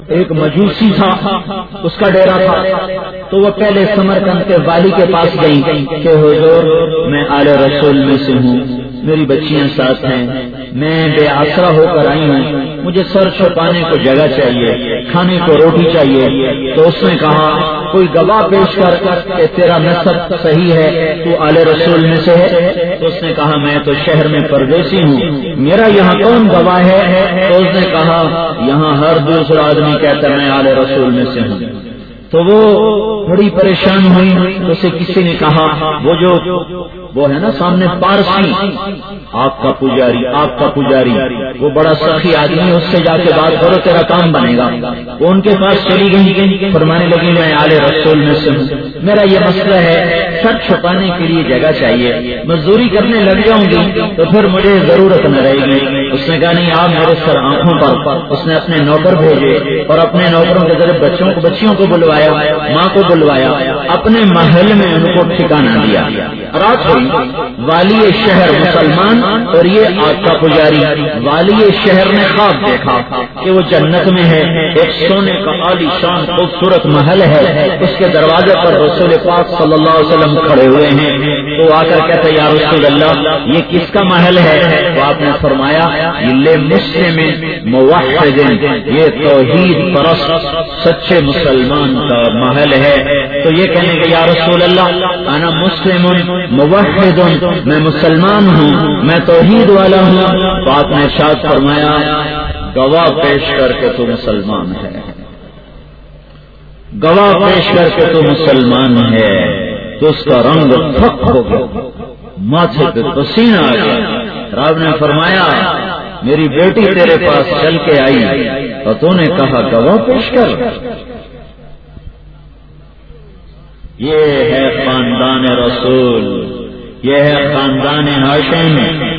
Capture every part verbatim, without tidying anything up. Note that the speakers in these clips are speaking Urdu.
ایک مجوسی تھا، اس کا ڈیرا تھا، تو وہ پہلے سمرقند کے والی کے پاس گئی کہ حضور میں آل رسول میں سے ہوں، میری بچیاں ساتھ ہیں، میں بے آسرا ہو کر آئی ہوں، مجھے سر چھپانے کو جگہ چاہیے، کھانے کو روٹی چاہیے۔ تو اس نے کہا کوئی گواہ پیش کر کہ تیرا نسب صحیح ہے، تو آل رسول میں سے ہے؟ تو اس نے کہا میں تو شہر میں پردیسی ہوں، میرا یہاں کون گواہ ہے؟ تو اس نے کہا یہاں ہر دوسرا آدمی کہتا ہے میں آل رسول میں سے ہوں۔ تو وہ بڑی پریشان ہوئی، تو اسے کسی نے کہا وہ جو وہ ہے نا سامنے پارسی، آپ کا پجاری، آپ کا پجاری، وہ بڑا سخی آدمی، اس سے جا کے بات کرو تیرا کام بنے گا۔ وہ ان کے پاس چلی گئی، فرمانے لگی میں آل رسول میں سے ہوں، میرا یہ مسئلہ ہے سر چھپانے کے لیے جگہ چاہیے، مزدوری کرنے لگ جاؤں گی تو پھر مجھے ضرورت نہ رہے گی۔ اس نے کہا نہیں آپ میرے سر آنکھوں پر۔ اس نے اپنے نوکر بھیجے اور اپنے نوکروں کے ذریعے بچوں کو بچیوں کو بلوایا، ماں کو بلوایا، اپنے محل میں ان کو ٹھکانہ دیا۔ رات ہوئی، والی شہر مسلمان اور یہ آپ کا پجاری، والی شہر نے خواب دیکھا کہ وہ جنت میں ہے، ایک سونے کا عالی شان خوبصورت محل ہے، اس کے دروازے پر رسول پاک صلی اللہ علیہ وسلم کھڑے ہوئے ہیں۔ تو آ کر کہتے یا رسول اللہ یہ کس کا محل ہے؟ تو آپ نے فرمایا یہ مسلم موحد، یہ توحید پرست سچے مسلمان کا محل ہے۔ تو یہ کہنے کہ یا رسول اللہ انا مسلم موحد، میں مسلمان ہوں، میں توحید والا ہوں۔ تو آپ نے ارشاد فرمایا گواہ پیش کر کے تو مسلمان ہے، گواہ پیش کر کے تو مسلمان ہے۔ تو اس کا رنگ پھک ہو گیا، ماتھے پہ پسینہ آ گیا۔ رب نے فرمایا میری بیٹی تیرے پاس چل کے آئی اور تو نے کہا گواہ پیش کر۔ یہ ہے خاندان رسول، یہ ہے خاندان ہاشم۔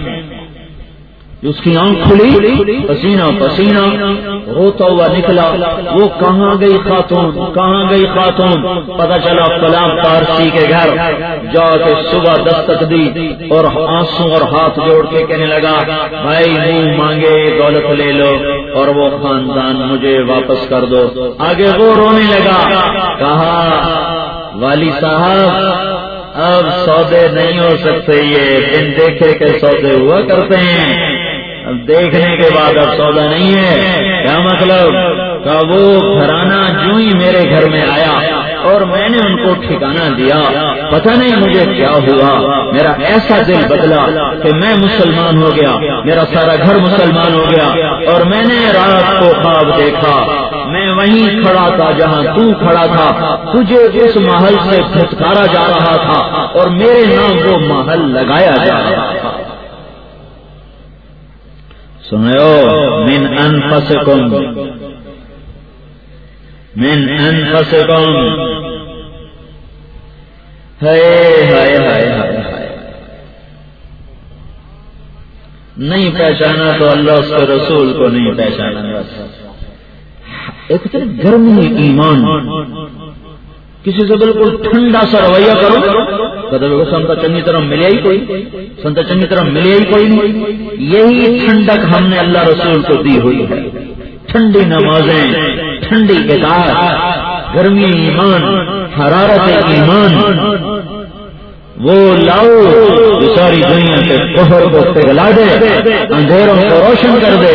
اس کی آنکھ کھلی، پسینہ پسینہ روتا ہوا نکلا۔ وہ کہاں گئی خاتون، کہاں گئی خاتون؟ پتہ چلا فلاں پارسی کے گھر جا کے صبح دستک دی اور آنسو اور ہاتھ جوڑ کے کہنے لگا بھائی منہ مانگے دولت لے لو اور وہ خاندان مجھے واپس کر دو۔ آگے وہ رونے لگا، کہا والی صاحب اب سودے نہیں ہو سکتے، یہ بن دیکھے کے سودے ہوا کرتے ہیں، اب دیکھنے کے بعد اب سودا نہیں ہے۔ کیا مطلب؟ کہ وہ گھرانہ جو ہی میرے گھر میں آیا اور میں نے ان کو ٹھکانہ دیا، پتہ نہیں مجھے کیا ہوا، میرا ایسا دل بدلا کہ میں مسلمان ہو گیا، میرا سارا گھر مسلمان ہو گیا۔ اور میں نے رات کو خواب دیکھا میں وہیں کھڑا تھا جہاں تو کھڑا تھا، تجھے اس محل سے پھٹکارا جا رہا تھا اور میرے نام وہ محل لگایا جا رہا تھا۔ سنو من انفسکم، من انفسکم، ہائے ہائے ہائے ہائے ہائے، نہیں پہچانا تو اللہ اس کے رسول کو نہیں پہچانا۔ ایک تو گرمی ایمان، کسی سے بالکل ٹھنڈا سا رویہ کرو تو سنتا چنگی طرح ملے ہی کوئی، سنتا چنگی طرح ملے ہی کوئی نہیں۔ یہی ٹھنڈک ہم نے اللہ رسول کو دی ہوئی ہے، ٹھنڈی نمازیں، ٹھنڈی اطاعت، گرمی ایمان، حرارت ایمان، وہ لاؤ جو ساری دنیا کے کفر کو پگھلا دے، اندھیروں کو روشن کر دے۔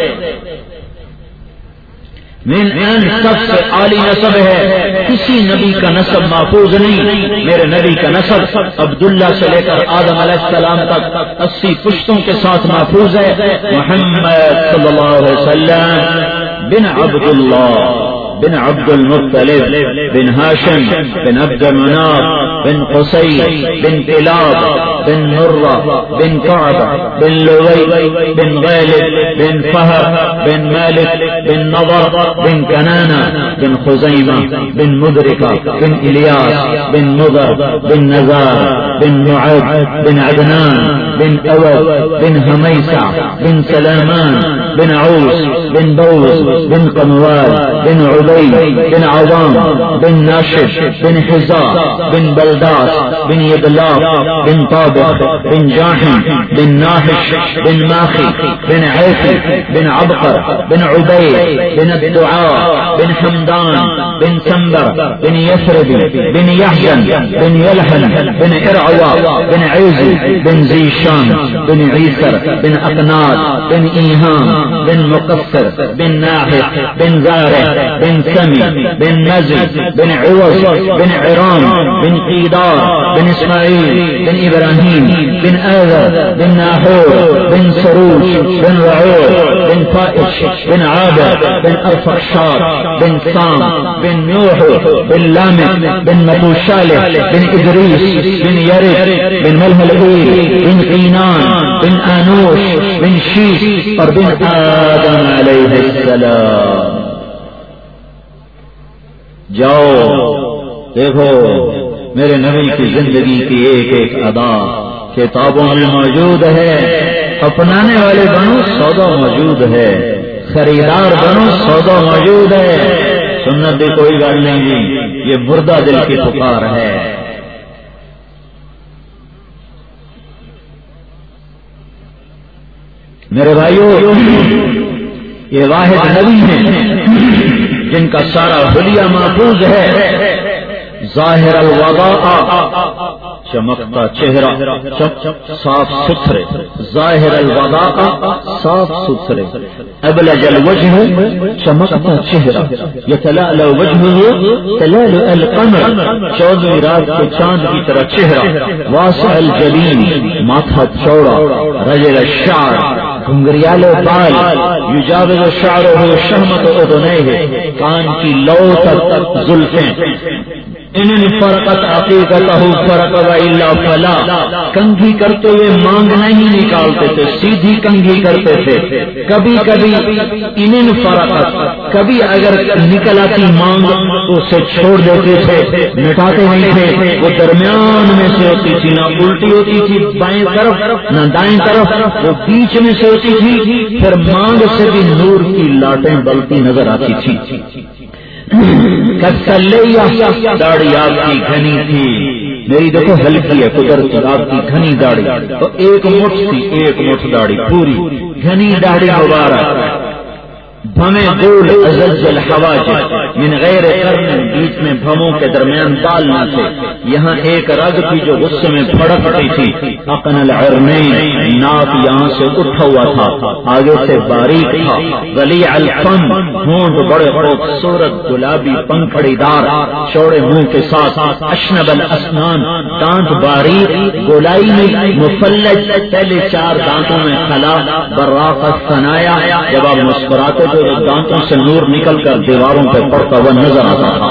من ان سب سے عالی نسب ہے، کسی نبی کا نسب محفوظ نہیں۔ میرے نبی کا نسب عبداللہ سے لے کر آدم علیہ السلام تک اسی پشتوں کے ساتھ محفوظ ہے۔ محمد صلی اللہ علیہ وسلم بن عبداللہ بن عبد المطلب بن ہاشم بن عبد مناف بن قصي بن كلاب بن مرة بن كعب بن لؤي بن غالب بن فهر بن مالك بن نضر بن كنانة بن خزيمة بن مدركة بن إلياس بن مضر بن نزار بن معد بن عدنان بن أود بن هميسة بن سلامان بن عوس بن بوز بن قنوال بن عبيد بن عوام بن ناشد بن حزاء بن بلداس بن يدلاف بن طابق بن جاحم بن ناحش بن ماخي بن عيفي بن عبقر بن عبيد بن الدعاء بن حمدان بن سنبر بن يثرب بن يحجن بن يلحن بن إرعوى بن عيزي بن زيشان بن عيسر بن أقناد بن إيهام بن مقصر بن ناحق بن زارع بن سمي بن نزل بن عوز بن عرام بن قيدار بن إسماعيل بن إبراهيم بن آذر بن ناحور بن سروج بن رعور بن فائش بن عابر بن أرفخشار بن سام بن نوح بن لامح بن متوشالح بن إدريس بن يرد بن ملهلئيل بن قينان بن آنوش بن شيش اور بن آدم علیہ السلام. جاؤ دیکھو میرے نبی کی زندگی کی ایک ایک ادا کتابوں میں موجود ہے. اپنانے والے بنو سودا موجود ہے, خریدار بنو سودا موجود ہے. سنت بھی کوئی گل نہیں جی, یہ مردہ دل کی پکار ہے. میرے بھائیو, یہ واحد نبی ہیں جن کا سارا حلیہ محفوظ ہے. ظاہر الوضاء چمکتا چہرہ صاف ستھرے, ظاہر الوضاء صاف ستھرے. ابلج الوجہ چمکتا چہرہ, یتلألأ وجہہ تلألؤ القمر چودہویں رات کے چاند کی طرح چہرہ. واسع الجبین ماتھا چوڑا. رجل الشعر گھنگریالے بال. یجاوز شعرہ شہمت اذنیہ کان کی لو تک زلفیں. ان فرقت عقیقتہ فرق والا فلا, کنگھی کرتے ہوئے مانگ نہیں نکالتے تھے, سیدھی کنگھی کرتے تھے. کبھی کبھی ان فرقت, کبھی اگر نکل آتی مانگ تو اسے چھوڑ دیتے تھے, مٹاتے نہیں تھے. وہ درمیان میں سے ہوتی تھی, نہ الٹی ہوتی تھی بائیں طرف نہ دائیں طرف, وہ بیچ میں سے ہوتی تھی. پھر مانگ سے بھی نور کی لاٹیں بلتی نظر آتی تھی. داڑھی آپ کی گھنی تھی, میری دیکھو ہلکی ہے قدرت, آپ کی گھنی داڑھی تو ایک مٹھ تھی, ایک مٹھ داڑھی پوری گھنی داڑھی مبارک. بھمیں گول ازج الحواجب من غیر قرن, بیچ میں بھموں کے درمیان بال نہ تھے. یہاں ایک رگ تھی جو غصے میں پھڑک رہی تھی. اقن العرنین, ناک یہاں سے اٹھا ہوا تھا, آگے سے باریک تھا. ولیع الفم, ہونٹ بڑے خوبصورت گلابی پنکھڑی دار چوڑے منہ کے ساتھ. اشنب الاسنان, دانت باریک گولائی میں مفلج, پہلے چار دانتوں میں خلا. براق الثنایا, جب آپ مسکراتے تو دانتوں سے نور نکل کر دیواروں پہ پڑتا ہوا نظر آتا تھا.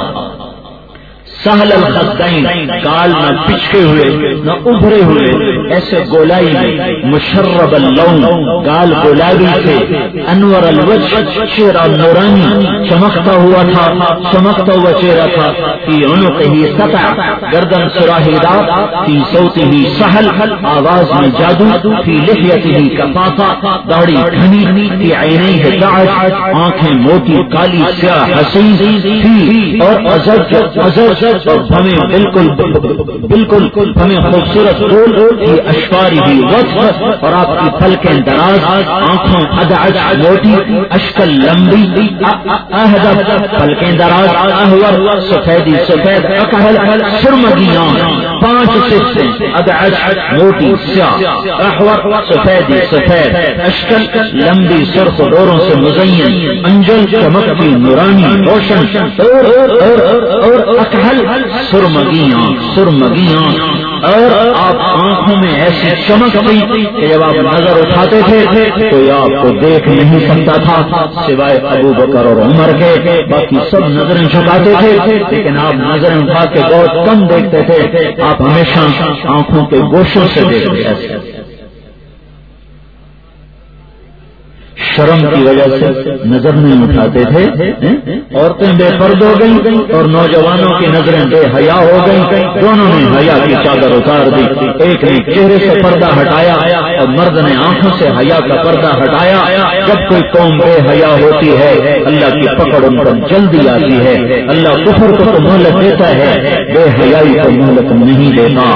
سہل الخدین, کال نہ پچھے ہوئے نہ ابھرے ہوئے, ایسے گولائی میں. مشرب اللون, گال گلابی تھے. انور الوجہ, چہرہ نورانی چمکتا ہوا تھا, چمکتا ہوا چہرہ تھا. فی عنقہ سطع, گردن سراہی دار. فی صوتہ سہل, آواز میں جادو. فی لحیتہ کفافہ, داڑھی گھنی. فی عینیہ دعج, آنکھیں موٹی کالی سیاہ حسین. فی اور ازج ازج اور ہمیں بالکل بالکل ہمیں خوبصورت گول کی اشفاری بھی وقت, اور آپ کی پھلکیں دراز, آنکھوں ادعج موٹی, اشکل لمبی, اہدب پھلکیں دراز, احور سفیدی سفید, اکحل سرمگیاں, پانچ سفیں, ادعج موٹی سیاہ, احور سفیدی سفید, اشکل لمبی سرخ ڈوروں سے مزین, انجل چمکتی نورانی روشن, اور اکحل سرمگیاں سرمگیاں. اور آپ آنکھوں میں ایسی چمک تھی کہ جب آپ نظر اٹھاتے تھے کوئی آپ کو دیکھ نہیں سکتا تھا سوائے ابو بکر اور عمر کے. باقی سب نظریں جھکاتے تھے, لیکن آپ نظریں اٹھا کے بہت کم دیکھتے تھے. آپ ہمیشہ آنکھوں کے گوشوں سے دیکھتے تھے. شرم کی وجہ سے نظر نہیں اٹھاتے تھے. عورتیں بے پرد ہو گئیں اور نوجوانوں کی نظریں بے حیا ہو گئیں. دونوں نے حیا کی چادر اتار دی. ایک نے چہرے سے پردہ ہٹایا اور مرد نے آنکھوں سے حیا کا پردہ ہٹایا. جب کوئی قوم بے حیا ہوتی ہے اللہ کی پکڑ ان پر جلدی آتی ہے. اللہ کفر کو تو مہلت دیتا ہے, بے حیائی کو مہلت نہیں دیتا.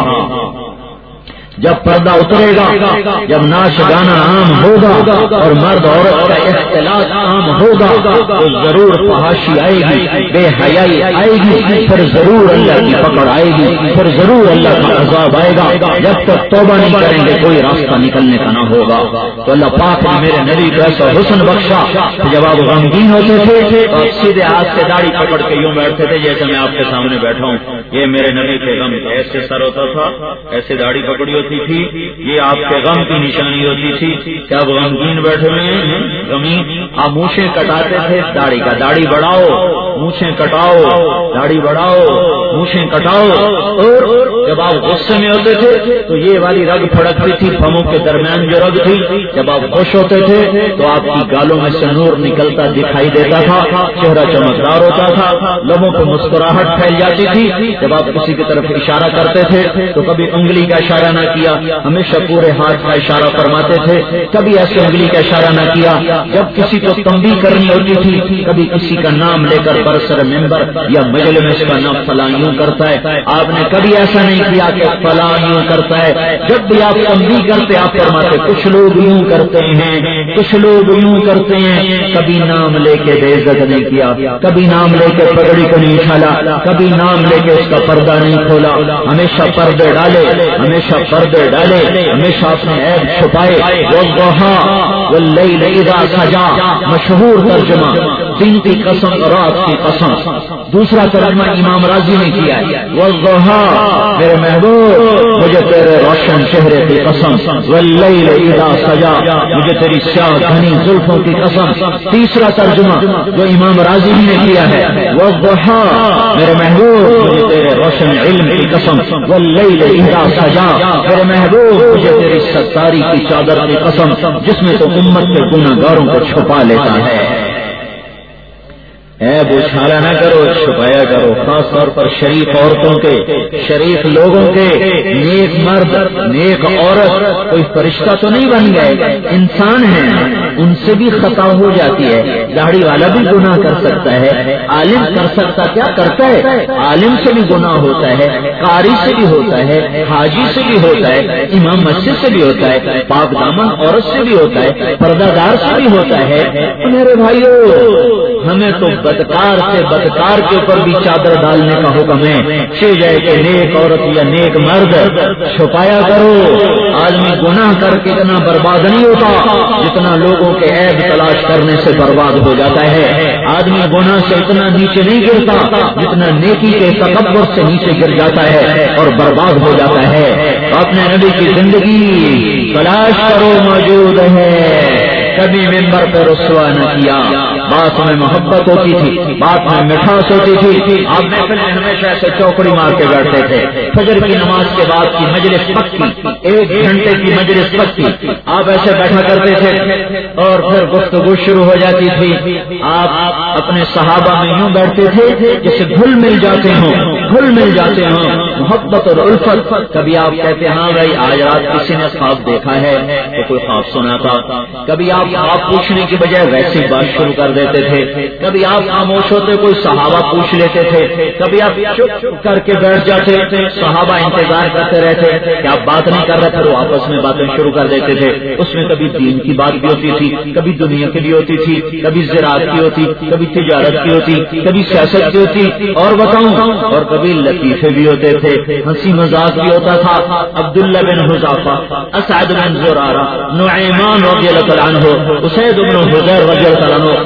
جب پردہ اترے گا, جب ناچ گانا عام ہوگا اور مرد عورت کا اختلاط عام ہوگا تو ضرور فحاشی آئے گی, بے حیائی آئے گی, پھر ضرور اللہ کی پکڑ آئے گی, پھر ضرور اللہ کا عذاب آئے گا. جب تک توبہ نہیں کریں گے کوئی راستہ نکلنے کا نہ ہوگا. تو اللہ پاک نے میرے نبی کو ایسا حسن بخشا کہ جب آپ غمگین ہوتے تھے تو سیدھے ہاتھ سے داڑھی پکڑ کے یوں بیٹھتے تھے جیسے میں آپ کے سامنے بیٹھا ہوں. یہ میرے نبی کے غم ایسے سر ہوتا تھا, ایسے داڑھی پکڑی ہوتی تھی. یہ آپ کے غم کی نشانی ہوتی تھی کہ اب غمگین بیٹھے ہوئے ہیں, غمین. آپ مونچھیں کٹاتے تھے داڑھی کا, داڑھی بڑھاؤ مونچھیں کٹاؤ, داڑھی بڑھاؤ مونچھیں کٹاؤ. اور جب آپ غصے میں ہوتے تھے تو یہ والی رگ پھڑکتی تھی پھموں کے درمیان جو رگ تھی. جب آپ خوش ہوتے تھے تو آپ کی گالوں میں سے نور نکلتا دکھائی دیتا تھا, چہرہ چمکدار ہوتا تھا, لبوں پہ مسکراہٹ پھیل جاتی تھی. جب آپ کسی کی طرف اشارہ کرتے تھے تو کبھی انگلی کا اشارہ نہ کیا, ہمیشہ پورے ہاتھ کا اشارہ فرماتے تھے, کبھی ایسے انگلی کا اشارہ نہ کیا. جب کسی کو تنبیہ کرنی ہوتی تھی کبھی کسی کا نام لے کر برسر ممبر یا مجلس میں اس کا نام فلاں یوں کرتا ہے, آپ نے کبھی ایسا نہیں کیا کہ فلاں یوں کرتا ہے. جب بھی آپ تنبیہ کرتے آپ فرماتے کچھ لوگ یوں کرتے ہیں, کچھ لوگ یوں کرتے ہیں. کبھی نام لے کے بے عزت نہیں کیا, کبھی نام لے کے پگڑی کو نہیں اچھالا, کبھی نام لے کے اس کا پردہ نہیں کھولا. ہمیشہ پردے ڈالے, ہمیشہ پردے ڈالے, ہمیشہ اپنے عیب چھپائے. والضحا واللیل اذا سجا, مشہور ترجمہ دن کی قسم رات کی قسم. دوسرا ترجمہ امام راضی نے کیا ہے والضحا, میرے محبوب مجھے تیرے روشن چہرے کی قسم, واللیل اذا سجا, مجھے تیری سیاہ گھنی زلفوں کی قسم. تیسرا ترجمہ جو امام راضی نے کیا ہے والضحا, میرے محبوب مجھے تیرے روشن علم کی قسم, واللیل اذا سجا, میرے محبوب مجھے تیری ستاری کی چادر کی قسم جس میں تو امت کے گناہ گاروں کو چھپا لیتا ہے. عیب اچھالا نہ کرو, چھپایا کرو. خاص طور پر شریف عورتوں کے, شریف لوگوں کے, نیک مرد نیک عورت کوئی فرشتہ تو نہیں بن گئے, انسان ہیں, ان سے بھی خطا ہو جاتی ہے. داڑھی والا بھی گناہ کر سکتا ہے, عالم کر سکتا کیا کرتا ہے, عالم سے بھی گناہ ہوتا ہے, قاری سے بھی ہوتا ہے, حاجی سے بھی ہوتا ہے, امام مسجد سے بھی ہوتا ہے, پاک دامن عورت سے بھی ہوتا ہے, پردہ دار سے بھی ہوتا ہے. میرے بھائیو ہمیں تو بدکار سے بدکار کے اوپر بھی چادر ڈالنے کا حکم ہے. چھ جائے کہ نیک عورت یا نیک مرد چھپایا کرو. آدمی گناہ کر کے اتنا برباد نہیں ہوتا جتنا لوگوں کے عیب تلاش کرنے سے برباد ہو جاتا ہے. آدمی گناہ سے اتنا نیچے نہیں گرتا جتنا نیکی کے تکبر سے نیچے گر جاتا ہے اور برباد ہو جاتا ہے. اپنے نبی کی زندگی تلاش کرو, موجود ہے. کبھی ممبر پہ رسوا نہ کیا, بات میں محبت ہوتی تھی, بات میں مٹھاس ہوتی تھی. آپ محفل میں ہمیشہ ایسے چوکڑی مار کے بیٹھتے تھے. فجر کی نماز کے بعد کی مجلس پکی, ایک گھنٹے کی مجلس پکی, آپ ایسے بیٹھا کرتے تھے اور پھر گفتگو شروع ہو جاتی تھی. آپ اپنے صحابہ میں یوں بیٹھتے تھے جیسے گھل مل جاتے ہوں, گھل مل جاتے ہوں, محبت اور الفت. کبھی آپ کہتے ہاں بھائی آج رات کسی نے خواب دیکھا ہے تو کوئی خواب سنا تھا. کبھی آپ آپ پوچھنے کی بجائے ویسی بات شروع کر دیتے تھے. کبھی آپ خاموش ہوتے کوئی صحابہ پوچھ لیتے تھے. کبھی آپ چپ کر کے بیٹھ جاتے, صحابہ انتظار کرتے رہتے کہ آپ بات نہیں کر رہے تھے, وہ آپس میں باتیں شروع کر دیتے تھے. اس میں کبھی دین کی بات بھی ہوتی تھی, کبھی دنیا کی بھی ہوتی تھی, کبھی زراعت کی ہوتی, کبھی تجارت کی ہوتی, کبھی سیاست کی ہوتی, اور بتاؤں اور کبھی لطیفے بھی ہوتے تھے, ہنسی مذاق بھی ہوتا تھا. عبداللہ بن حذافہ, اسعد بن زرارہ, نعیمان رضی اللہ عنہ, اسید بن حضیر رضی اللہ عنہ, یہ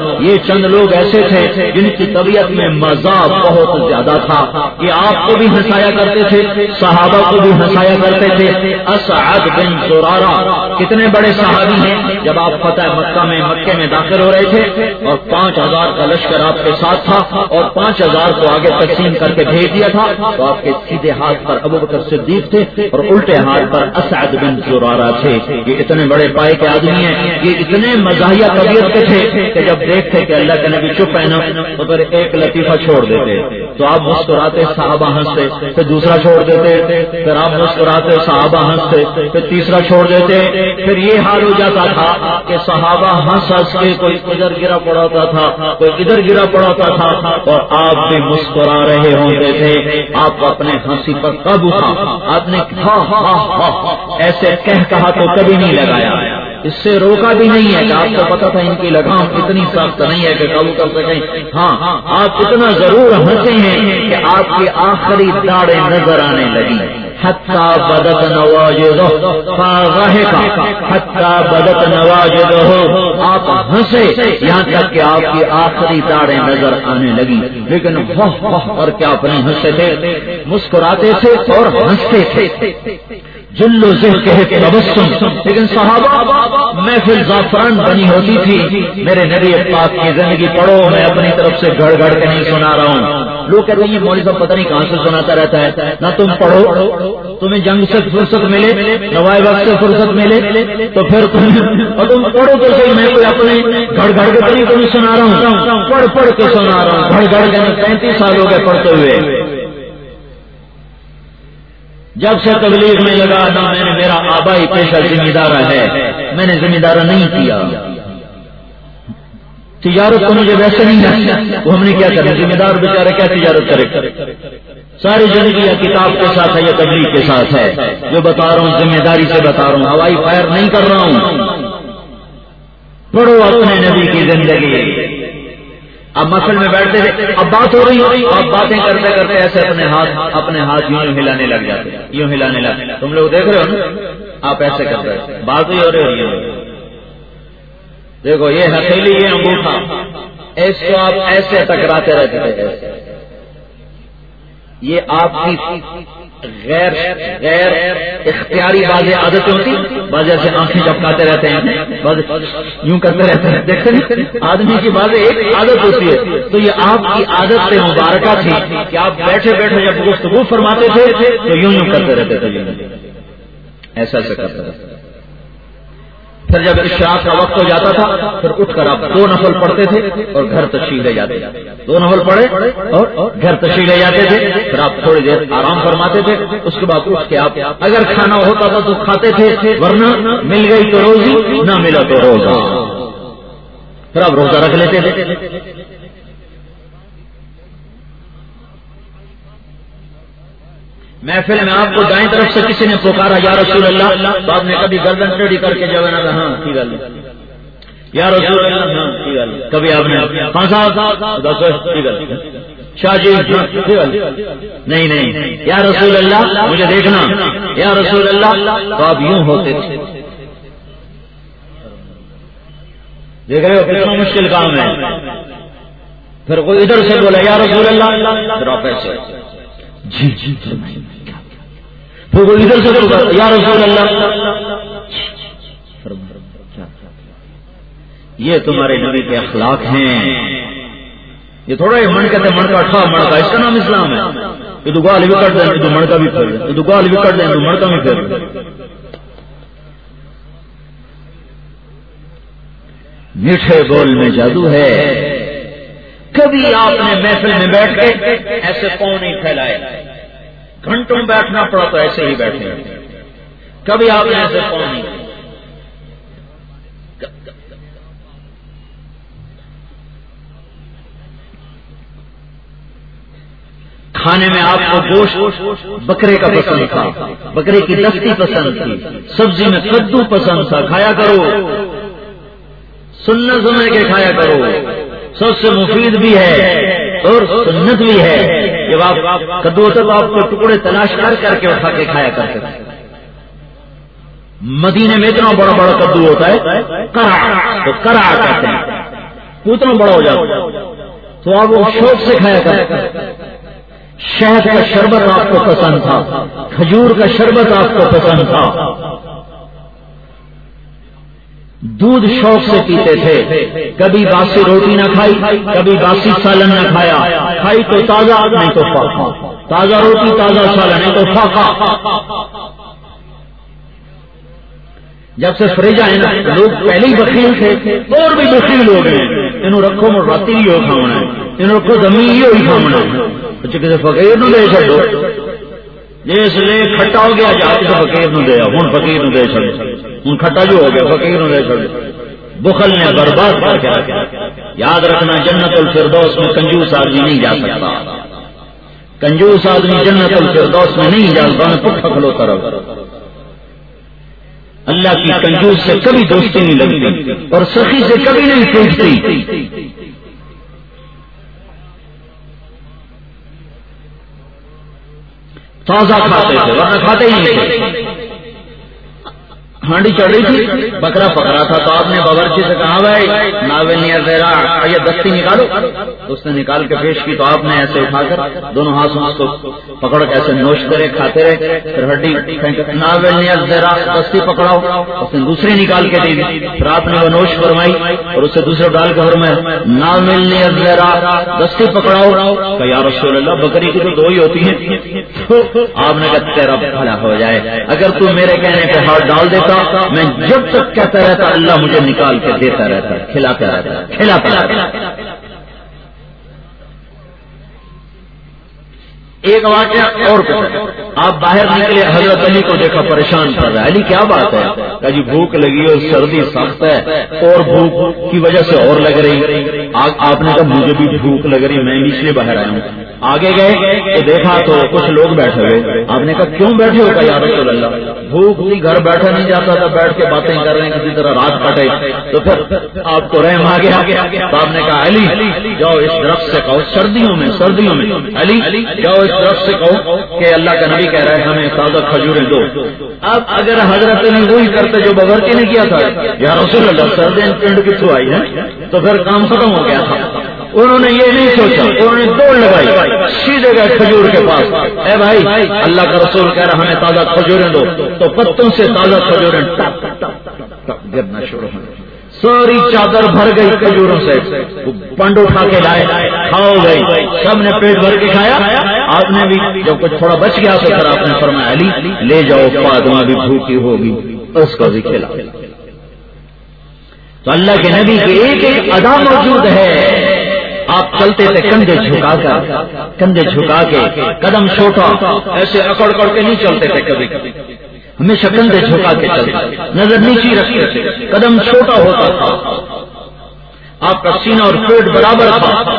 چند لوگ ایسے تھے جن کی طبیعت میں مزاح بہت زیادہ تھا، یہ آپ کو بھی ہنسایا کرتے تھے، صحابہ کو بھی ہنسایا کرتے تھے۔ اسعد بن زرارہ کتنے بڑے صحابی ہیں، جب آپ فتح مکہ میں مکے میں داخل ہو رہے تھے اور پانچ ہزار کا لشکر آپ کے ساتھ تھا اور پانچ ہزار کو آگے تقسیم کر کے بھیج دیا تھا، تو آپ کے سیدھے ہاتھ پر ابو بکر صدیق تھے اور الٹے ہاتھ پر اسعد بن زرارہ تھے۔ یہ اتنے بڑے پائے کے آدمی ہیں، یہ اتنے مزاحیہ طبیعت کے تھے کہ جب دیکھتے کہ اللہ کے نبی چپ ہے نا تو پھر ایک لطیفہ چھوڑ دیتے، تو آپ مسکراتے صحابہ ہنستے، پھر دوسرا چھوڑ دیتے، پھر آپ مسکراتے صحابہ ہنستے، پھر تیسرا چھوڑ دیتے، پھر یہ حال ہو جاتا تھا کہ صحابہ ہنس ہنس کے کوئی ادھر گرا پڑا ہوتا تھا، کوئی ادھر گرا پڑا ہوتا تھا اور آپ بھی مسکرا رہے ہوتے تھے۔ آپ اپنے ہنسی پر قابو تھا، آپ نے ہاں ہاں ہاں ایسے کہہ کہا تو کبھی نہیں لگایا، اس سے روکا بھی نہیں ہے کہ آپ کو پتا تھا ان کی لگام اتنی سخت نہیں ہے کہ قابو کر سکیں۔ ہاں آپ اتنا ضرور ہنسے ہیں کہ آپ کی آخری داڑیں نظر آنے لگی، حتی بدت نواجدہ فضحک، حتی بدت نواجدہ، آپ ہنسے یہاں تک کہ آپ کی آخری داڑیں نظر آنے لگی، لیکن واہ واہ اور کیا اپنے ہنستے تھے، مسکراتے تھے اور ہنستے تھے۔ جلو ذہن کے تبسم، لیکن صحابہ محفل زعفران بنی ہوتی تھی۔ میرے نبی پاک کی زندگی پڑھو، میں اپنی طرف سے گھڑ گھڑ کے نہیں سنا رہا ہوں۔ لوگ کہتے ہیں یہ مولوی صاحب پتہ نہیں کہاں سے سناتا رہتا ہے، نہ تم پڑھو، تمہیں جنگ سے فرصت ملے، نوائے وقت سے فرصت ملے تو پھر تم اور تم پڑھو تو صحیح، میں کوئی اپنے گھڑ گھڑ کے نہیں تمہیں سنا رہا ہوں، پڑھ پڑھ کے سنا رہا ہوں، گھڑ گھڑ کے پینتیس سال ہو گئے پڑھتے ہوئے۔ جب سے تبلیغ میں لگا نہ میں نے میرا آبائی پیشہ ذمہ دارہ ہے، میں نے ذمہ دارہ نہیں کیا، تجارت تو مجھے ویسے نہیں ہے، وہ ہم نے کیا کرنا، ذمہ دار بیچارے کیا تجارت کرے، ساری زندگی یا کتاب کے ساتھ ہے یا تبلیغ کے ساتھ ہے، جو بتا رہا ہوں ذمہ داری سے بتا رہا ہوں، ہوائی فائر نہیں کر رہا ہوں۔ پڑھو اپنے نبی کی زندگی۔ اب محفل میں بیٹھتے تھے، اب بات ہو رہی ہوئی، اب باتیں کرتے کرتے ایسے اپنے ہاتھ اپنے ہاتھ یوں ہلانے لگ جاتے، یوں ہلانے لگ، تم لوگ دیکھ رہے ہو نا، آپ ایسے کرتے ہیں، بات ہی ہو رہی ہے، دیکھو یہ ہتھیلی، یہ انگوٹھا، اس کو آپ ایسے ٹکراتے رہتے تھے، یہ آپ کی غیر غیر اختیاری بعض عادتیں ہوتی، بعض ایسے آنکھیں جھپکاتے رہتے ہیں، بعض یوں کرتے رہتے ہیں، دیکھتے ہیں آدمی کی بعض ایک عادت ہوتی ہے، تو یہ آپ کی عادت سے مبارکہ تھی کہ آپ بیٹھے بیٹھے جب گفتگو فرماتے تھے تو یوں یوں کرتے رہتے تھے، ایسا ایسا کرتے رہتے۔ پھر جب عشاء کا وقت ہو جاتا تھا پھر اٹھ کر آپ دو نفل پڑھتے تھے اور گھر تشریف لے جاتے تھے، دو نفل پڑھے اور گھر تشریف لے جاتے تھے، پھر آپ تھوڑی دیر آرام فرماتے تھے، اس کے بعد اٹھ کے آپ اگر کھانا ہوتا تھا تو کھاتے تھے، ورنہ مل گئی تو روزی، نہ ملا تو روزہ، پھر آپ روزہ رکھ لیتے تھے۔ محفل میں آپ کو دائیں طرف سے کسی نے پکارا یا رسول اللہ، تو آپ نے کبھی گردن ٹیڑھی کر کے جواب نہ ہاں ٹھیک ہے یا رسول اللہ، ہاں ٹھیک ہے، کبھی آپ نے ہاں صاحب ٹھیک ہے شاہ جی نہیں نہیں یا رسول اللہ مجھے دیکھنا یا رسول اللہ، تو آپ یوں ہوتے تھے، دیکھ رہے ہو کتنا مشکل کام ہے۔ پھر کوئی ادھر سے بولا یا رسول اللہ، پھر آپ ایسے جی جی پھر کوئی ادھر سے بولا یا رسول اللہ، یہ تمہارے نبی کے اخلاق ہیں، یہ تھوڑا ہی من کہتے من کا اٹھا من کا، اس کا نام اسلام ہے۔ یہ تو گال بھی کٹ دیں تو من کا بھی پھر، یہ تو گال بھی کٹ دیں تو من کا بھی پھر۔ میٹھے بول میں جادو ہے۔ کبھی آپ نے محفل میں بیٹھ کے ایسے پاؤں نہیں پھیلائے، گھنٹوں بیٹھنا پڑا تو ایسے ہی بیٹھے، کبھی آپ نے ایسے پاؤں نہیں۔ کھانے میں آپ کو گوشت بکرے کا پسند تھا، بکرے کی دستی پسند تھی، سبزی میں کدو پسند تھا، کھایا کرو، سنت سمجھ کے کھایا کرو، سب سے مفید بھی ہے اور سنت بھی ہے۔ جب آپ کدو ہوتا تو آپ کو ٹکڑے تلاش کر کر کے اٹھا کے کھایا کرتے تھے۔ مدینے میں اتنا بڑا بڑا کدو ہوتا ہے، کرا تو کرا کہتے ہیں، اتنا بڑا ہو جاتا تو آپ وہ شوق سے کھایا کرتے. شہد کا شربت آپ کو پسند تھا, کھجور کا شربت آپ کو پسند تھا, دودھ شوق سے پیتے تھے. کبھی باسی روٹی نہ کھائی, کبھی باسی سالن نہ کھایا, کھائی تو تازہ نہیں تو فاقہ, تازہ روٹی تازہ سالن نہیں تو فاقہ. جب سے فریج آئے نا لوگ پہلے ہی بخیل تھے اور بھی بخیل ہو گئے. انہوں رکھو میں راتی ہی ہو کھانا ہے, انہوں رکھو زمین ہی ہوئی کھانا ہے. اچھا کسی فقیر نو دے چڈو, جس لیے کھٹا ہو گیا جا کسی فقیر نو دیا, ہوں فقیر نو دے چڑے, ہوں کھٹا جو ہو گیا فقیر نو دے چڑے. بخل نے برباد کر کے رکھا. یاد رکھنا جنت الفردوس میں کنجوس آدمی نہیں جا سکتا, کنجوس آدمی جنت الفردوس میں نہیں جا سکتا. پٹھا کھلو طرف اللہ کی کنجوس سے کبھی دوستی نہیں لگتی اور سخی سے کبھی نہیں ٹوٹتی. تازہ کھاتے تھے ورنہ کھاتے ہی نہیں تھے. ہانڈی چڑھ رہی تھی, بکرا پکڑا تھا تو آپ نے باورچی سے کہا بھائی ناولنیا ذرا یہ دستی نکالو. اس نے نکال کے پیش کی تو آپ نے ایسے اٹھا کر دونوں ہاتھوں کو پکڑ کے ایسے نوش کرے, کھاتے رہے. پھر ہڈی ناولنیا ذرا دستی پکڑاؤ, اس نے دوسری نکال کے دی. پھر آپ نے وہ نوش فرمائی اور اسے دوسرے ڈال کے فرمایا ناولنیا ذرا دستی پکڑاؤ. کہ یا رسول اللہ بکری کی تو دو ہی ہوتی ہیں. آپ نے کہا تیرا بھلا ہو جائے, اگر تو میرے کہنے پہ ہاتھ ڈال دیتا میں جب تک کہتا رہتا اللہ مجھے نکال کے دیتا رہتا, کھلاتا رہتا, کھلاتا رہتا. ایک واقعہ اور آپ باہر نکلے, حضرت علی کو دیکھا پریشان کر رہا ہے. علی کیا بات ہے؟ کہ جی بھوک لگی ہے, سردی سخت ہے اور بھوک کی وجہ سے اور لگ رہی. آپ نے کہا مجھے بھی بھوک لگ رہی, میں بھی اس لیے باہر آیا ہوں. آگے گئے تو دیکھا تو کچھ لوگ بیٹھے ہوئے. آپ نے کہا کیوں بیٹھے ہو؟ کہ یا رسول اللہ بھوک تھی, گھر بیٹھا نہیں جاتا تھا, بیٹھ کے باتیں کر رہے ہیں کسی طرح رات کٹے. تو پھر آپ کو رحم آ گیا تو آپ نے کہا علی جاؤ اس درخت سے کہو, سردیوں میں سردیوں میں علی جاؤ اس طرف سے کہو کہ اللہ کا نبی کہہ رہا ہے ہمیں تازہ کھجوریں دو. اب اگر حضرت نے وہی کرتے جو باورچی نے کیا تھا, یا رسول اللہ سردیں پنڈ کتوں آئی ہے, تو پھر کام ختم ہو گیا تھا. انہوں نے یہ نہیں سوچا, انہوں نے دوڑ لگائی, سیدھے گئے کھجور کے پاس. اے بھائی اللہ کا رسول کہہ رہا ہمیں تازہ کھجوریں دو, تو پتوں سے تازہ کھجوریں ٹپ ٹپ ٹپ گرنا شروع ہو گئی. ساری چادر بھر گئی کھجوروں سے. پنڈ اٹھا کے لائے, کھاؤ گئی, سب نے پیٹ بھر کے کھایا. آپ نے بھی جب کچھ تھوڑا بچ گیا تو پھر آپ نے فرمایا علی لے جاؤ, فاطمہ بھی بھوکی ہوگی, اس کو بھی کھلا. تو اللہ کے نبی کی ایک ایک ادا موجود ہے. آپ چلتے تھے کندھے جھکا کر, کندھے جھکا کے, قدم چھوٹا, ایسے اکڑ کر کے نہیں چلتے تھے کبھی, ہمیشہ کندھے جھکا کے چلتے, نظر نیچی رکھتے تھے, قدم چھوٹا ہوتا تھا. آپ کا سینہ اور پیٹ برابر تھا.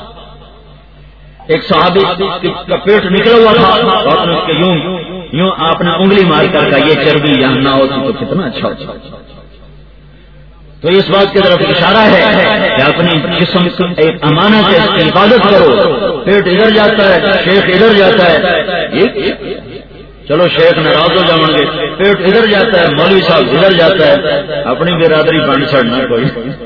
ایک صحابی کا پیٹ نکلا ہوا تھا اور اس کے یوں یوں آپ نے انگلی مار کر کہا یہ چربی یہاں نہ ہوتی تو کتنا اچھا ہوتا. تو اس بات کی طرف اشارہ ہے کہ اپنی جسم ایک امانت ہے, اس کی حفاظت کرو. پیٹ ادھر جاتا ہے, شیخ ادھر جاتا ہے, چلو شیخ ناراض ہو جائیں گے, پیٹ ادھر جاتا ہے, مولوی صاحب ادھر جاتا ہے, اپنی برادری بانٹ چھڑنا کوئی.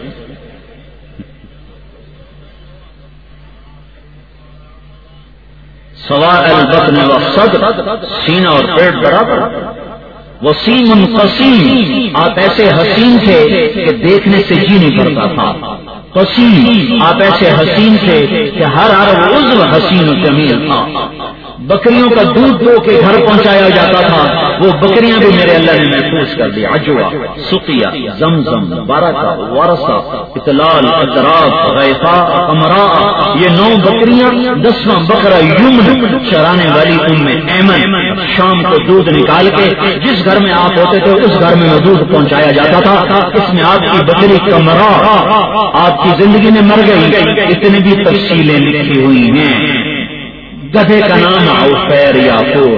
سواء البطن والصدر, سینہ اور پیٹ برابر. وسیم قسیم, آپ ایسے حسین تھے کہ دیکھنے سے جی نہیں بھرتا تھا. قسیم, آپ ایسے حسین تھے کہ ہر ہر عضو حسین و جمیل تھا. بکریوں کا دودھ دو کے گھر پہنچایا جاتا تھا, وہ بکریاں بھی میرے اللہ نے محفوظ کر دی. عجوا, سقیا, زمزم, برکہ, ورثہ, اطلال, اطراف, غیفا, امرا, یہ نو بکریاں. دسواں بکرا یمن, چرانے والی ام ایمن, شام کو دودھ نکال کے جس گھر میں آپ ہوتے تھے اس گھر میں وہ دودھ پہنچایا جاتا تھا. اس میں آپ کی بکری کمرا آپ کی زندگی میں مر گئی. اتنی بھی تفصیلیں لکھی ہوئی ہیں. گدھے کا نام عوفیر یافور,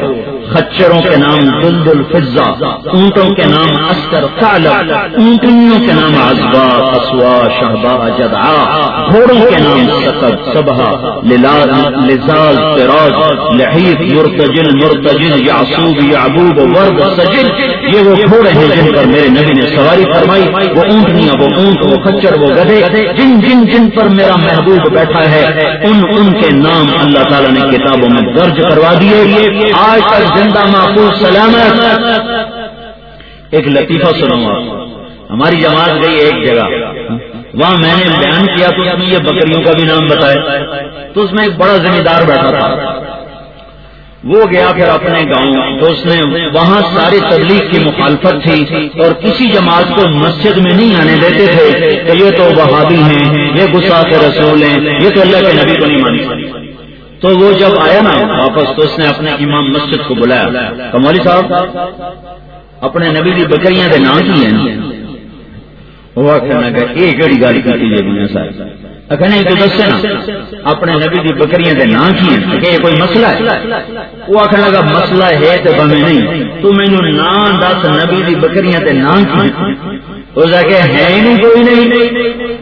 خچروں کے نام دلدل فضہ، اونٹوں کے نام اسکر ثعلب، اونٹنیوں کے نام عذبا اسوا شہبا جدعا، گھوڑوں کے نام سقب سبہا لزاز فراز لحیف مرتجل مرتجل یعصوب یعبوب ورد سجل. یہ وہ گھوڑے ہیں جن پر میرے نبی نے سواری فرمائی، وہ اونٹنیاں، وہ اونٹ، وہ خچر، وہ گدھے، جن جن جن پر میرا محبوب بیٹھا ہے ان ان کے نام اللہ تعالیٰ نے کتابوں میں درج کروا دیے. آج تک زندہ محفوظ سلامت. ایک لطیفہ سنوں آپ. ہماری جماعت گئی ایک جگہ، وہاں میں نے بیان کیا تو اس میں یہ بکریوں کا بھی نام بتایا، تو اس میں ایک بڑا زمیندار بیٹھا تھا. وہ گیا پھر اپنے گاؤں، تو اس نے وہاں ساری تبلیغ کی مخالفت تھی اور کسی جماعت کو مسجد میں نہیں آنے دیتے تھے کہ یہ تو وہابی ہیں، یہ گستاخ رسول ہیں، یہ تو اللہ کے نبی کو نہیں مانتے. تو وہ جب آیا نا واپس تو اس نے اپنے امام مسجد کو بلایا کہ مولوی صاحب اپنے نبی کی بکریاں کے نام کی ہیں. وہ کہنا کہ ایک گڑی گالی کی لیجیے صاحب، نہیں تو دس نا اپنے نبی کی بکریاں کے نام کی ہیں کہ یہ کوئی مسئلہ ہے. وہ آخر لگا مسئلہ ہے تو بمیں نہیں، تو مینو نام دس نبی کی بکریاں کے نام کی ہیں. اس کہ ہے ہی نہیں کوئی نہیں.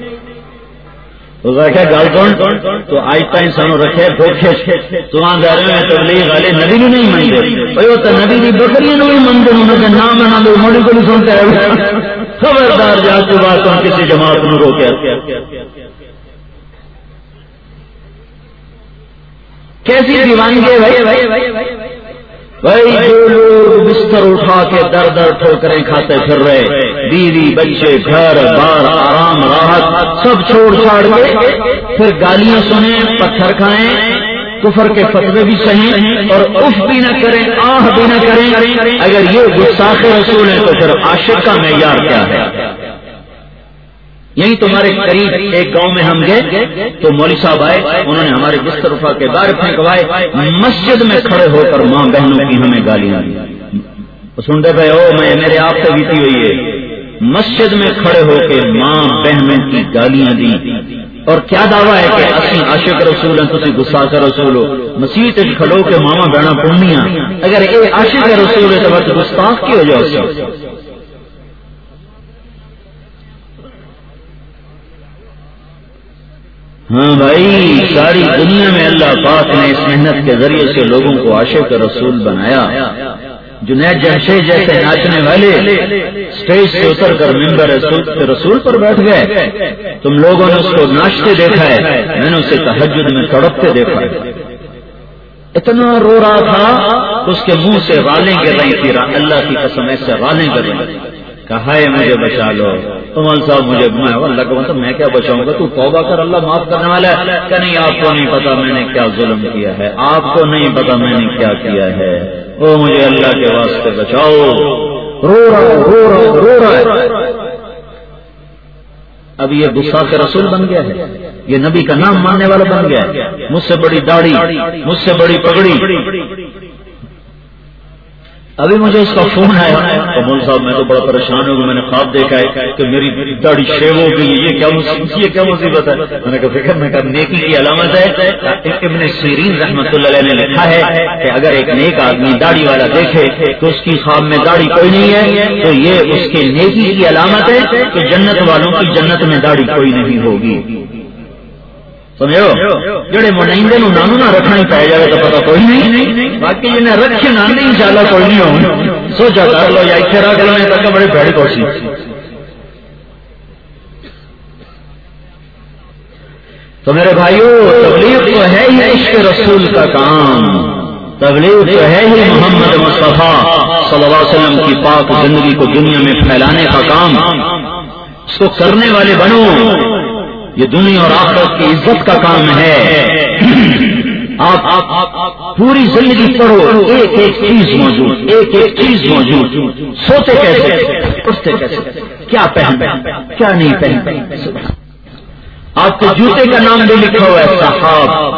گل کون تو آج تھی سانو رکھے دھوکھے تو تبلیغ والے نبی نو نہیں منگے، وہ تو نبی کی بکریاں نو بھی منگتے انہوں نے نام بنا دو موڑی کو نہیں سنتا ہے. خبردار جا کے بعد کسی جماعت نو روکے. کیسی دیوانگی ہے بھائی بھائی جو لوگ بستر اٹھا کے در در ٹھوکریں کھاتے پھر رہے، بیوی بچے گھر بار آرام راحت سب چھوڑ چھاڑ کے پھر گالیاں سنیں، پتھر کھائیں، کفر کے فتوے بھی سہیں اور اف بھی نہ کریں، آہ بھی نہ کریں. اگر یہ گستاخ رسول ہیں تو پھر عاشق کا معیار کیا ہے؟ یہی تمہارے قریب ایک گاؤں میں ہم گئے تو مولوی صاحب آئے، انہوں نے ہمارے بستر اٹھا کے باہر پھینکوائے، مسجد میں کھڑے ہو کر ماں بہنوں کی ہمیں گالیاں دی. سنتے پہ او میں میرے آپ سے بیتی ہوئی ہے، مسجد میں کھڑے ہو کے ماں بہنوں کی گالیاں دی. اور کیا دعویٰ ہے کہ اسی عاشق رسول ہیں، تسی گستاخ رسول ہو. مسیت کھڑو کے ماما بہنا پڑنیاں، اگر یہ عاشق رسول ہے تو گستاخ کی ہو جاؤ. ہاں بھائی ساری دنیا میں اللہ پاک نے اس محنت کے ذریعے سے لوگوں کو عاشق رسول بنایا. جنید جمشید جیسے ناچنے والے اسٹیج سے اتر کر ممبر رسول, رسول پر بیٹھ گئے. تم لوگوں نے اس کو ناچتے دیکھا ہے، میں نے اسے تہجد میں تڑپتے دیکھا ہے. اتنا رو رہا تھا اس کے منہ سے غالیں گر رہی تھی، اللہ کی قسم ایسے غالیں گر رہی تھی. کہا ہے مجھے بچا لو. عمر صاحب مجھے میں اللہ کو مطلب میں کیا بچاؤں گا، تو توبہ کر اللہ معاف کرنے والا ہے. کہ نہیں آپ کو نہیں پتا میں نے کیا ظلم کیا ہے، آپ کو نہیں پتا میں نے کیا کیا ہے، او مجھے اللہ کے واسطے بچاؤ. رو رہا رو رہا رو رہا. اب یہ گستاخ رسول بن گیا ہے، یہ نبی کا نام ماننے والا بن گیا ہے. مجھ سے بڑی داڑھی، مجھ سے بڑی پگڑی. ابھی مجھے اس کا فون آیا تو مول صاحب میں تو بڑا پریشان ہوں، میں نے خواب دیکھا ہے کہ میری داڑھی شیو ہو گئی، یہ کیا یہ کیا مصیبت ہے. میں نے کہا فکر میں کہا نیکی کی علامت ہے. ابن سیرین رحمۃ اللہ علیہ نے لکھا ہے کہ اگر ایک نیک آدمی داڑھی والا دیکھے تو اس کی خواب میں داڑھی کوئی نہیں ہے تو یہ اس کی نیکی کی علامت ہے کہ جنت والوں کی جنت میں داڑھی کوئی نہیں ہوگی. سمجھو جڑے منائندے نو نانو نہ رکھنا ہی پائے جائے تو پتا کوئی نہیں، باقی جنہیں رکھے نانے انشاءاللہ کوئی نہیں ہوں. سوچا کر لو یا اتنے رکھ لو تک بڑے بھڑ کوشی. تو میرے بھائیو تبلیغ تو ہے ہی عشق رسول کا کام، تبلیغ تو ہے ہی محمد مصطفیٰ صلی اللہ علیہ وسلم کی پاک زندگی کو دنیا میں پھیلانے کا کام. اس کو کرنے والے بنو، یہ دنیا اور آخرت کی عزت کا کام ہے. آپ پوری زندگی پڑھو، ایک ایک چیز موجود، ایک ایک چیز موجود. سوتے کیسے، اٹھتے کیسے، کیا پہنتے کیا نہیں پہنتے. آپ کے جوتے کا نام بھی لکھا ہوا ہے صحاب.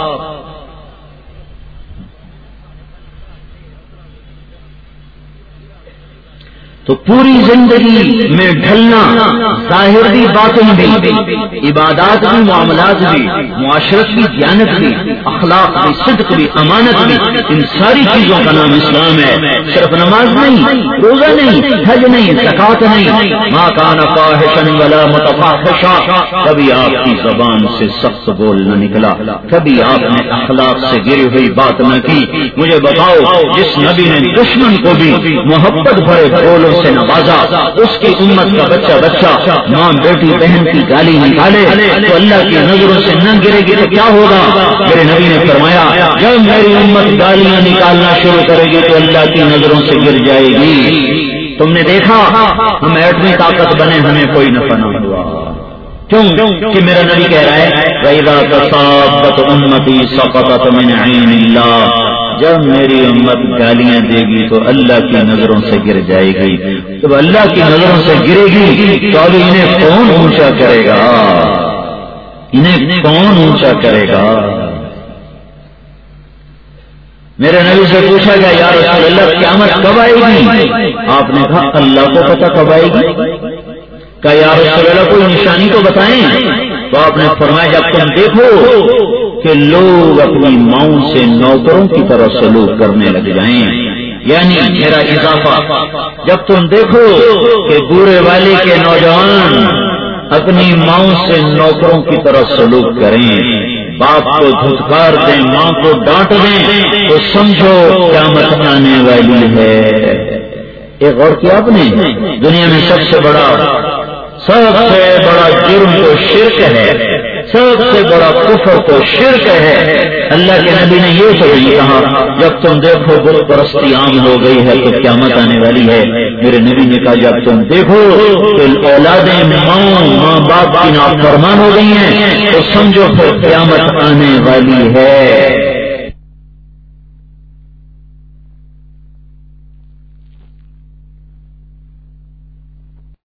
تو پوری زندگی میں ڈھلنا، ظاہر بھی باطن بھی، عبادات بھی، معاملات بھی، معاشرت بھی، دیانت بھی، اخلاق بھی، صدق بھی، امانت بھی، ان ساری چیزوں کا نام اسلام ہے۔ صرف نماز نہیں، روزہ نہیں، حج نہیں، زکوٰۃ نہیں، ما کان فاحشا ولا متفاحشا، کبھی آپ کی زبان سے سخت بول نہ نکلا، کبھی آپ نے اخلاق سے گری ہوئی بات نہ کی۔ مجھے بتاؤ، جس نبی نے دشمن کو بھی محبت بھرے بولوں سے نوازا، اس کی امت کا بچہ بچہ ماں بیٹی بہن کی گالی نکالے تو اللہ کی نظروں سے نہ گرے گی تو کیا ہوگا؟ میرے نبی نے فرمایا، جب میری امت گالیاں نکالنا شروع کرے گی تو اللہ کی نظروں سے گر جائے گی۔ تم نے دیکھا ہم ایٹمی طاقت بنے، ہمیں کوئی نفع نہ ہوا، کیوں کہ میرا نبی کہہ رہا ہے وَإِذَا تَصَابَتْ أُمَّتِي سَقَطَتْ مِنْ عَيْنِ اللَّهِ، جب میری امت گالیاں دے گی تو اللہ کی نظروں سے گر جائے گی۔ جب اللہ کی نظروں سے گرے گی تو اب انہیں کون اونچا کرے گا؟ انہیں کون اونچا کرے گا؟ میرے نبی سے پوچھا گیا، یا رسول اللہ قیامت کب آئے گی؟ آپ نے کہا اللہ کو پتہ کب آئے گی۔ کہا یا رسول اللہ کوئی نشانی تو بتائیں۔ تو آپ نے فرمایا، جب تم دیکھو کہ لوگ اپنی ماؤں سے نوکروں کی طرح سلوک کرنے لگ جائیں، یعنی میرا اضافہ، جب تم دیکھو کہ بورے والے کے نوجوان اپنی ماؤں سے نوکروں کی طرح سلوک کریں، باپ کو دھتکار دیں، ماں کو ڈانٹ دیں، تو سمجھو قیامت آنے والی ہے۔ ایک غور کیا آپ نے، دنیا میں سب سے بڑا سب سے بڑا جرم تو شرک ہے، سب سے بڑا کفر تو شرک ہے۔ اللہ کے نبی نے یہ تو نہیں کہا جب تم دیکھو بت پرستی عام ہو گئی ہے تو قیامت آنے والی ہے۔ میرے نبی نے کہا جب تم دیکھو کہ اولادیں ماں ماں باپ کی نافرمان ہو گئی ہیں تو سمجھو پھر قیامت آنے والی ہے۔